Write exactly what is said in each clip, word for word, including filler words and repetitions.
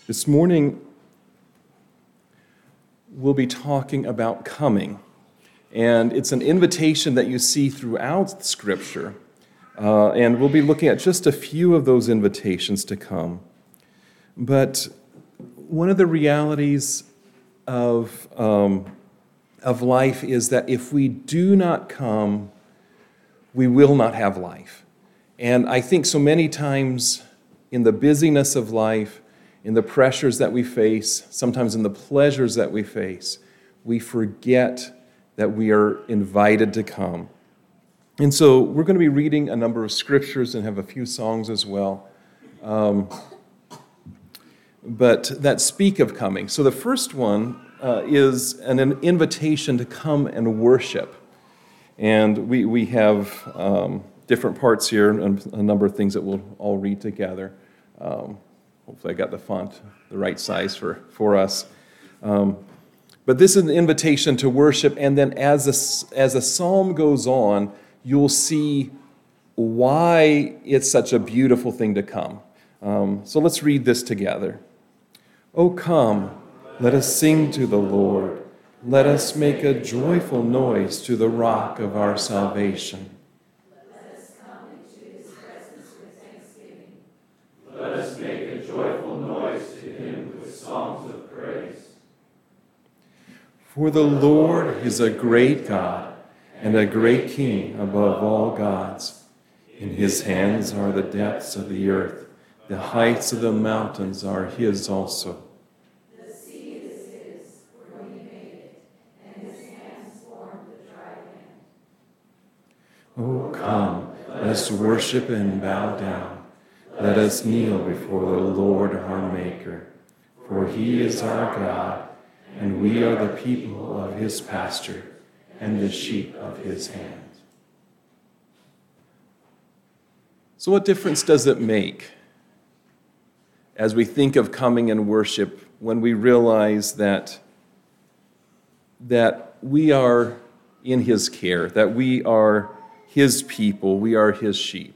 This morning, we'll be talking about coming, and it's an invitation that you see throughout Scripture, uh, and we'll be looking at just a few of those invitations to come. But one of the realities of, um, of life is that if we do not come, we will not have life. And I think so many times in the busyness of life, in the pressures that we face, sometimes in the pleasures that we face, we forget that we are invited to come. And so we're going to be reading a number of scriptures and have a few songs as well, um, but that speak of coming. So the first one uh, is an, an invitation to come and worship. And we, we have um, different parts here and a number of things that we'll all read together. Um, hopefully I got the font the right size for, for us. Um, but this is an invitation to worship, and then as a, as a psalm goes on, you'll see why it's such a beautiful thing to come. Um, so let's read this together. "O come, let us sing to the Lord. Let us make a joyful noise to the rock of our salvation. Let us come into his presence with thanksgiving. Let us make a joyful noise to him with songs of praise. For the Lord is a great God and a great King above all gods. In his hands are the depths of the earth. The heights of the mountains are his also. The sea is his, for he made it, and his hands formed the dry land. O come, let us worship and bow down. Let us kneel before the Lord our Maker. For he is our God, and we are the people of his pasture and the sheep of his hand." So what difference does it make as we think of coming and worship when we realize that, that we are in his care, that we are his people, we are his sheep?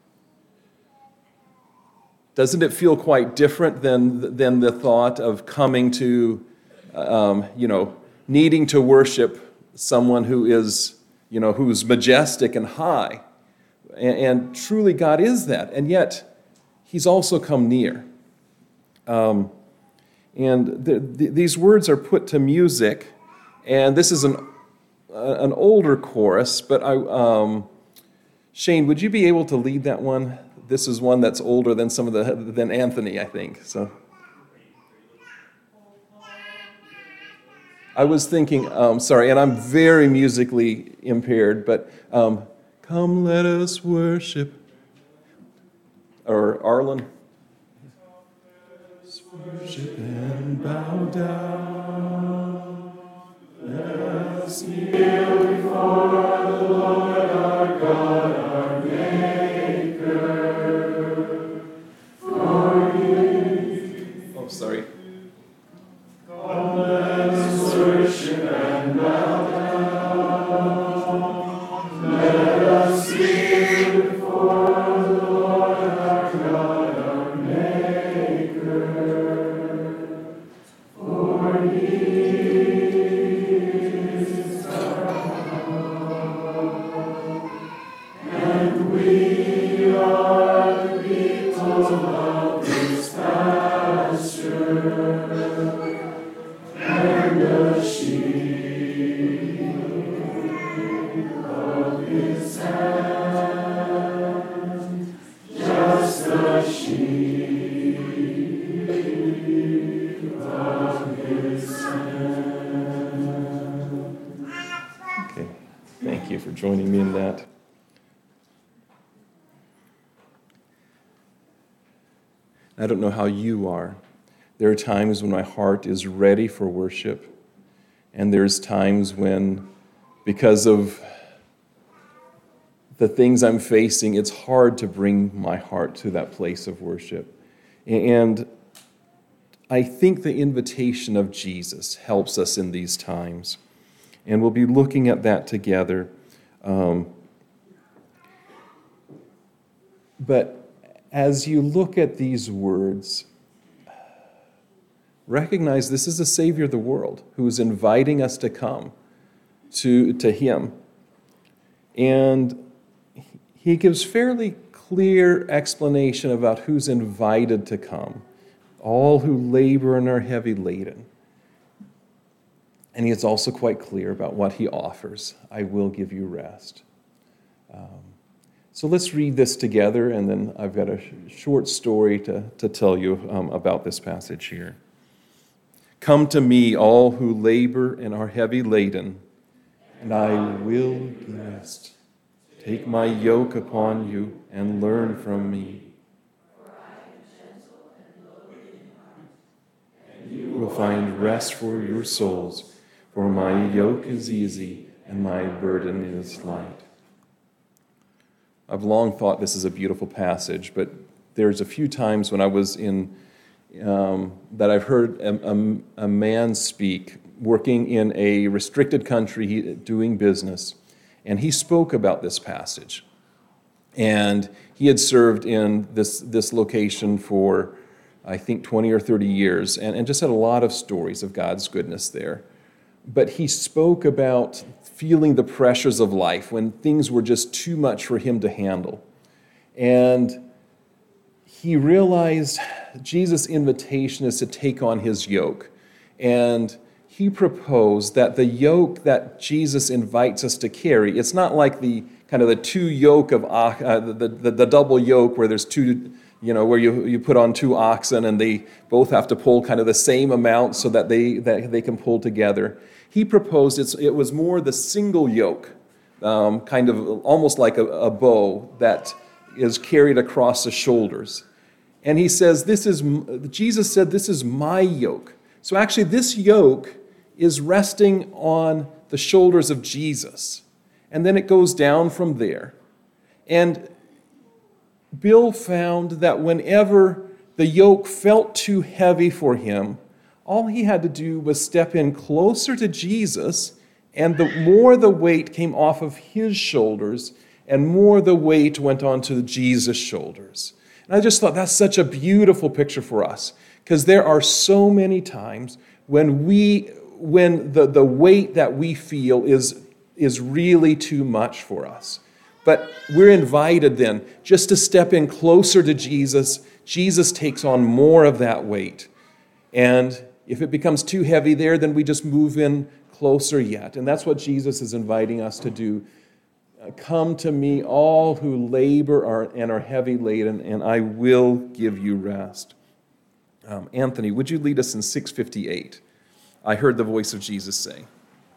Doesn't it feel quite different than, than the thought of coming to, um, you know, needing to worship someone who is, you know, who's majestic and high? And, and truly God is that, and yet he's also come near. Um, and the, the, these words are put to music, and this is an uh, an older chorus, but I, um, Shane, would you be able to lead that one? This is one that's older than some of the than Anthony, I think. So, I was thinking, um, sorry, and I'm very musically impaired, but um, "Come, let us worship," or Arlen. Worship and bow down. Let us kneel before the Lord our God, our Maker. For he... Oh, sorry. Come, let us worship and bow down. Let us kneel before the Lord our God, our Maker. For he is our God, and we are the people of his pasture, and the sheep of his hand, just the sheep of his hand. Okay, thank you for joining me in that. I don't know how you are. There are times when my heart is ready for worship, and there's times when, because of the things I'm facing, it's hard to bring my heart to that place of worship. And I think the invitation of Jesus helps us in these times, and we'll be looking at that together. Um, but as you look at these words, recognize this is the Savior of the world who is inviting us to come to, to him. And he gives fairly clear explanation about who's invited to come. All who labor and are heavy laden. And he is also quite clear about what he offers. I will give you rest. Um, so let's read this together, and then I've got a sh- short story to, to tell you um, about this passage here. Come to me, all who labor and are heavy laden, and I will give rest. Take my yoke upon you and learn from me. You will find rest for your souls, for my yoke is easy and my burden is light. I've long thought this is a beautiful passage, but there's a few times when I was in, um, that I've heard a, a, a man speak, working in a restricted country, he, doing business, and he spoke about this passage. And he had served in this, this location for I think twenty or thirty years, and, and just had a lot of stories of God's goodness there. But he spoke about feeling the pressures of life when things were just too much for him to handle. And he realized Jesus' invitation is to take on his yoke. And he proposed that the yoke that Jesus invites us to carry, it's not like the kind of the two yoke of, uh, the, the, the double yoke where there's two, you know, where you, you put on two oxen and they both have to pull kind of the same amount so that they that they can pull together. He proposed it's, it was more the single yoke, um, kind of almost like a, a bow that is carried across the shoulders. And he says, this is, Jesus said, this is my yoke. So actually this yoke is resting on the shoulders of Jesus. And then it goes down from there. And Bill found that whenever the yoke felt too heavy for him, all he had to do was step in closer to Jesus, and the more the weight came off of his shoulders, and more the weight went onto Jesus' shoulders. And I just thought that's such a beautiful picture for us, because there are so many times when we, when the, the weight that we feel is, is really too much for us. But we're invited then just to step in closer to Jesus. Jesus takes on more of that weight. And if it becomes too heavy there, then we just move in closer yet. And that's what Jesus is inviting us to do. Come to me, all who labor are, and are heavy laden, and I will give you rest. Um, Anthony, would you lead us in six fifty-eight? I heard the voice of Jesus say.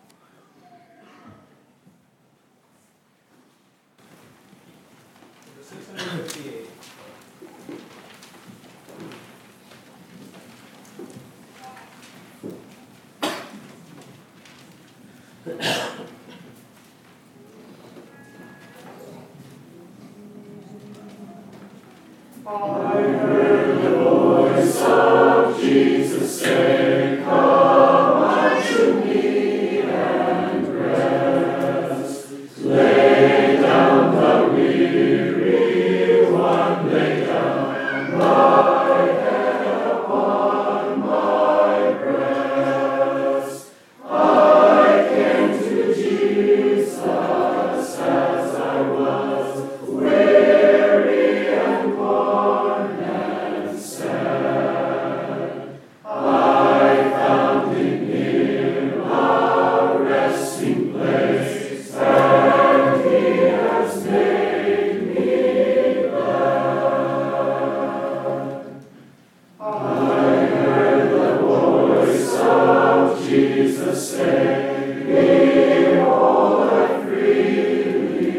I heard the voice of Jesus say, come unto me and rest. Lay down the weary one, lay down thy head upon my breast. I came to Jesus as I was, weary and worn and sad. I found in him a resting place, and he has made me glad. I heard the voice of Jesus say, behold, I freely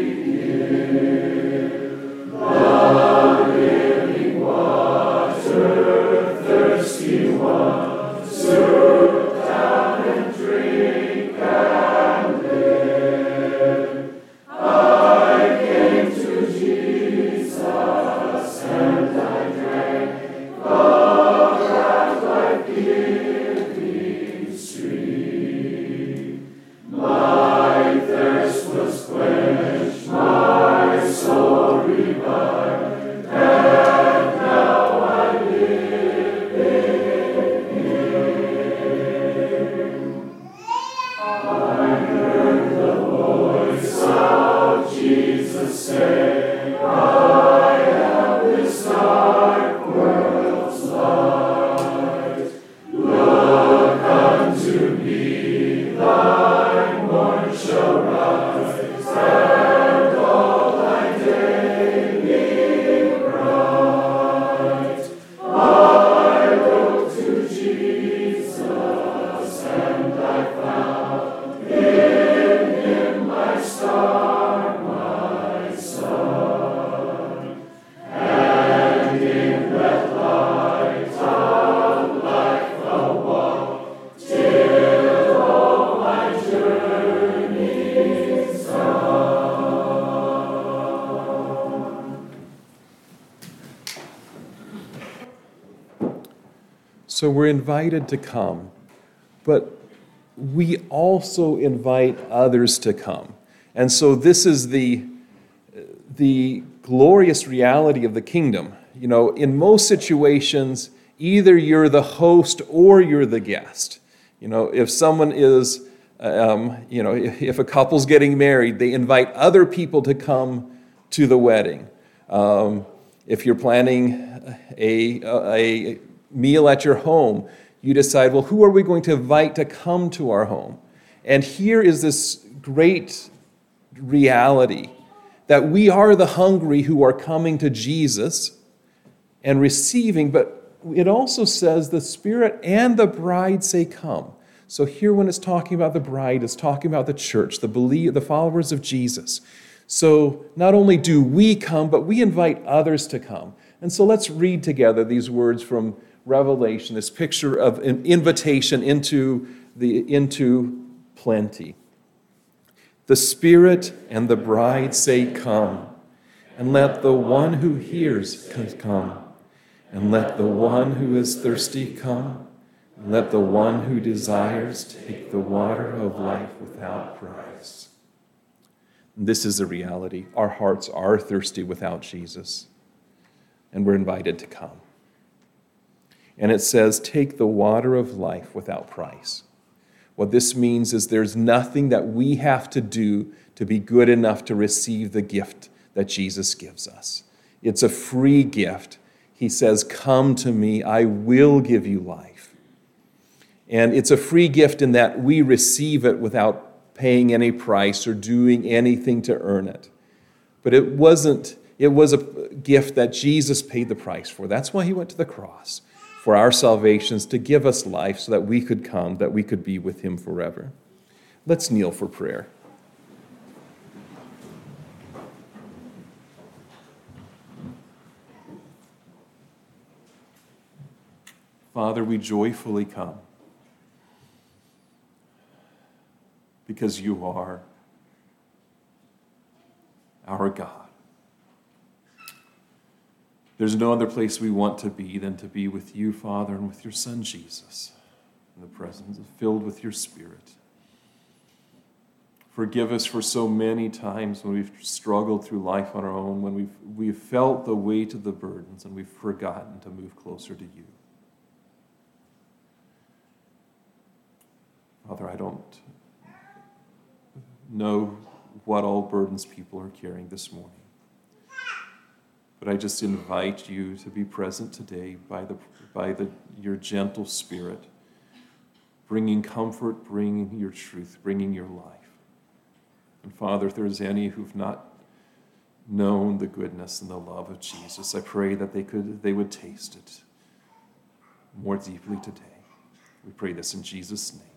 give the living water, thirsty one, stoop down and drink and live. I came to Jesus and I drank of that life-giving stream. My thirst was quenched, my soul revived, and now I live in So we're invited to come, but we also invite others to come. And so this is the, the glorious reality of the kingdom. You know, in most situations, either you're the host or you're the guest. You know, if someone is, um, you know, if a couple's getting married, they invite other people to come to the wedding. Um, if you're planning a, a meal at your home, you decide, well, who are we going to invite to come to our home? And here is this great reality that we are the hungry who are coming to Jesus and receiving, but it also says the Spirit and the bride say come. So here when it's talking about the bride, it's talking about the church, the believe, the followers of Jesus. So not only do we come, but we invite others to come. And so let's read together these words from Revelation, this picture of an invitation into, the, into plenty. The Spirit and the bride say, come, and let the one who hears come, and let the one who is thirsty come, and let the one who desires take the water of life without price. This is the reality. Our hearts are thirsty without Jesus, and we're invited to come. And it says, take the water of life without price. What this means is there's nothing that we have to do to be good enough to receive the gift that Jesus gives us. It's a free gift. He says, come to me, I will give you life. And it's a free gift in that we receive it without paying any price or doing anything to earn it. But it wasn't, it was a gift that Jesus paid the price for. That's why he went to the cross, for our salvations, to give us life so that we could come, that we could be with him forever. Let's kneel for prayer. Father, we joyfully come because you are our God. There's no other place we want to be than to be with you, Father, and with your Son, Jesus, in the presence, filled with your Spirit. Forgive us for so many times when we've struggled through life on our own, when we've, we've felt the weight of the burdens and we've forgotten to move closer to you. Father, I don't know what all burdens people are carrying this morning. But I just invite you to be present today by the by the your gentle Spirit, bringing comfort, bringing your truth, bringing your life. And Father, if there's any who've not known the goodness and the love of Jesus, I pray that they could they would taste it more deeply today. We pray this in Jesus' name.